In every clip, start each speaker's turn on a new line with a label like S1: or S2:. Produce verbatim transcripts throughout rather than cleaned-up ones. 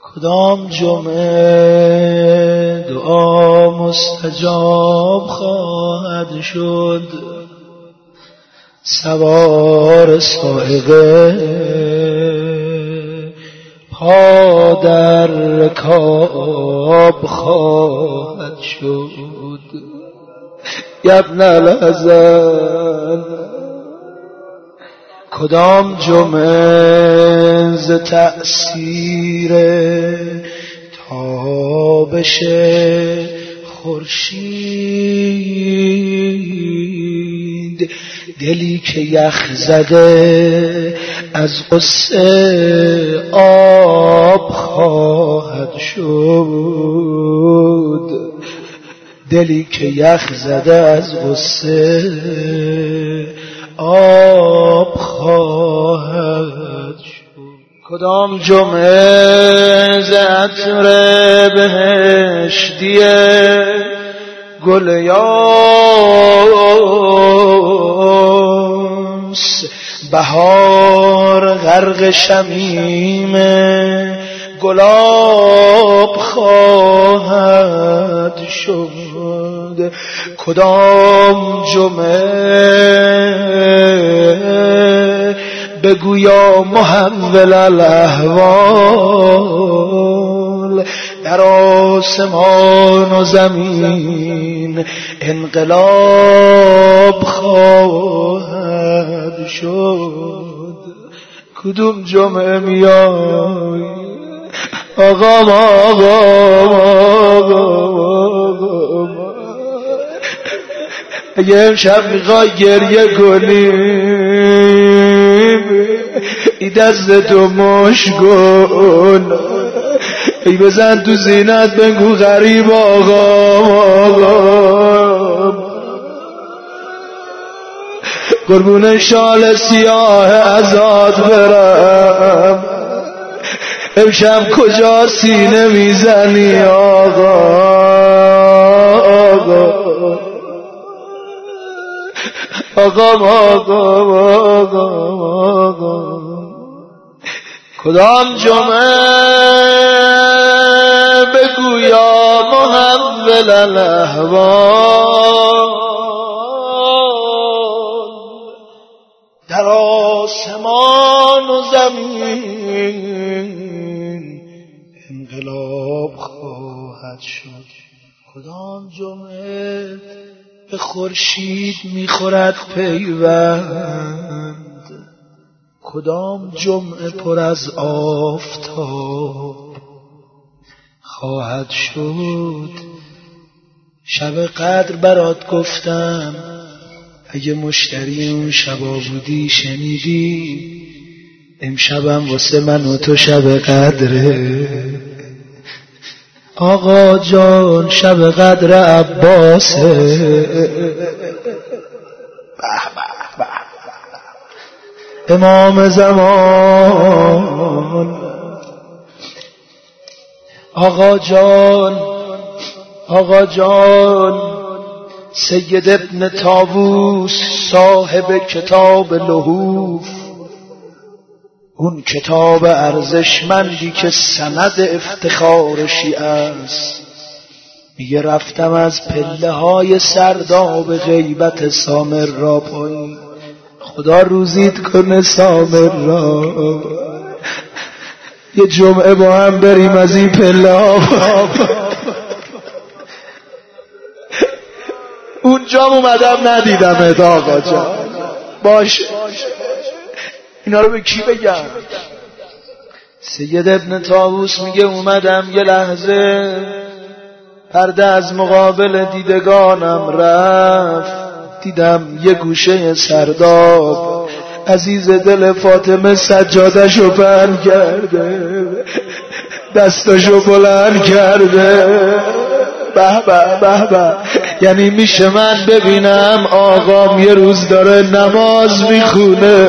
S1: کدام جمعه دعا مستجاب خواهد شد؟ سوار سائقه پا در رکاب خواهد شد. ابن الحسن کدام جمعه ز تأثیر تابش خورشید دلی که یخ زده از غصه آب خواهد شد. دلی که یخ زده از غصه آب خواهد شد. کدام جمعه ز عطر بهشتی گل یاس بهار غرق شمیم گلاب خواهد شد. کدام جمعه بگویا محول الاحوال در آسمان و زمین انقلاب خواهد شد. کدوم جمعه میای آقا آقا آقا اگه امشب میخوای گریه کنیم ای دست تو مش کن ای بزن تو زینت بگو غریب آقا آقا قربون شال سیاه ازاد برم امشب کجا سینه میزنی آقا آقا آقا آقا آقا آقا کدام جمعه بگویا محول الاحوال در آسمان و زمین انقلاب خواهد شد. کدام جمعه به خورشید میخورد پیوند کدام جمعه پر از آفتاب خواهد شد. شب قدر برات گفتم اگه مشتری اون شبا بودی شنیدی امشبم واسه من و تو شب قدره. آقا جان شب قدر عباسه. امام زمان آقا جان آقا جان سید ابن طاووس صاحب کتاب لحوف اون کتاب ارزشمندی که سند افتخار شیعه است میگه رفتم از پله های سرداب غیبت سامر را پایین خدا روزیت کنه سامر را یه جمعه با هم بریم از این پله ها اونجا اومدم ندیدم آقا جان باشه اینا رو به کی بگم؟ سید ابن طاووس میگه اومدم یه لحظه پرده از مقابل دیدگانم رفت دیدم یه گوشه سرداب عزیز دل فاطمه سجادشو پهن کرده دستاشو بلند کرده به به به به یعنی میشه من ببینم آقام یه روز داره نماز میخونه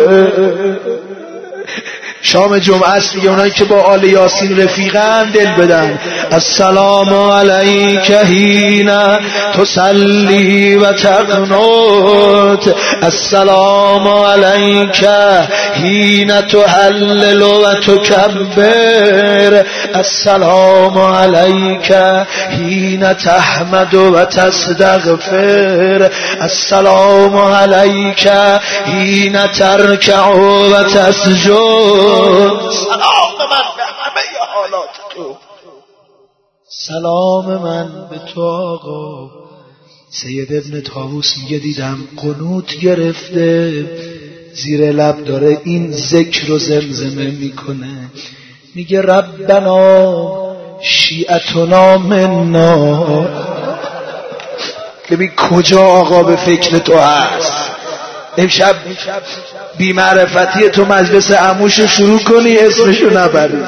S1: شام جمعه است دیگه اونایی که با آل یاسین رفیقن دل بدن السلام علیک حین تصلی و تقنت السلام علیک حین تهلل و تکبر السلام علیک حین تحمد و تستغفر السلام علیک حین ترکع و تسجد. سلام من به همه حالات تو، سلام من به تو آقا. سید ابن طاووس میگه دیدم قنوت گرفته، زیر لب داره این ذکر رو زمزمه میکنه، میگه ربنا شیعتنا منا. ببین کجا آقا به فکر تو هست. امشب بی معرفتی تو مجلس عموشو شروع کنی اسمشو نبری.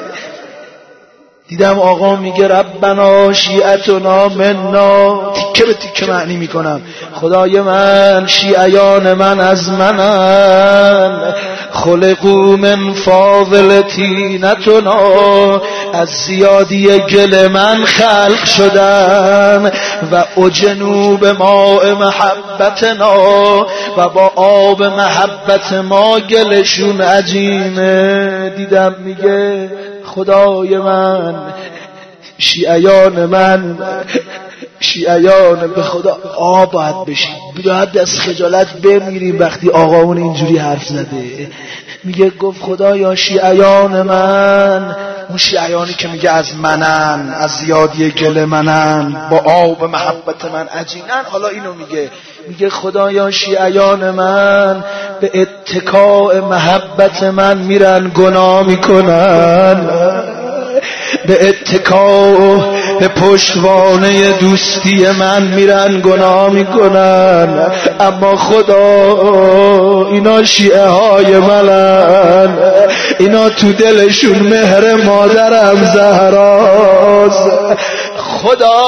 S1: دیدم آقا میگه ربنا شیعتنا منا، تیکه به تیکه معنی میکنم. خدای من شیعیان من از منن، خلقو من فاضل طینتنا، از زیادی گل من خلق شدن، و اجنو به ماء محبتنا، و با آب محبت ما گلشون عجینه. دیدم میگه خدای من شیعیان من، شیعیان به خدا آب باید بشیم، باید از خجالت بمیریم وقتی آقامون اینجوری حرف زده. میگه گفت خدایا شیعیان من، اون شیعیانی که میگه از منن، از زیادی گل منن، با آب محبت من عجینن. حالا اینو میگه، میگه خدایا شیعیان من به اتکاء محبت من میرن گناه میکنن، به اتکاء به پشتوانه دوستی من میرن گناه میکنن، اما خدا اینا شیعه های منن، اینا تو دلشون مهر مادرم زهراست. خدا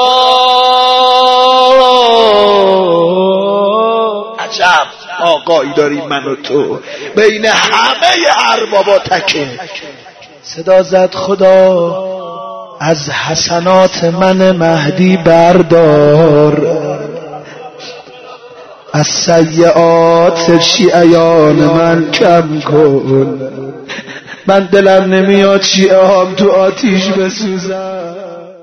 S1: عجب آقایی داری من و تو، بین همه اربابا تکه. صدا زد خدا از حسنات من مهدی بردار، از سیئات شیعیان من کم کن. من دلم نمیاد شیعه هم تو آتیش بسوزن.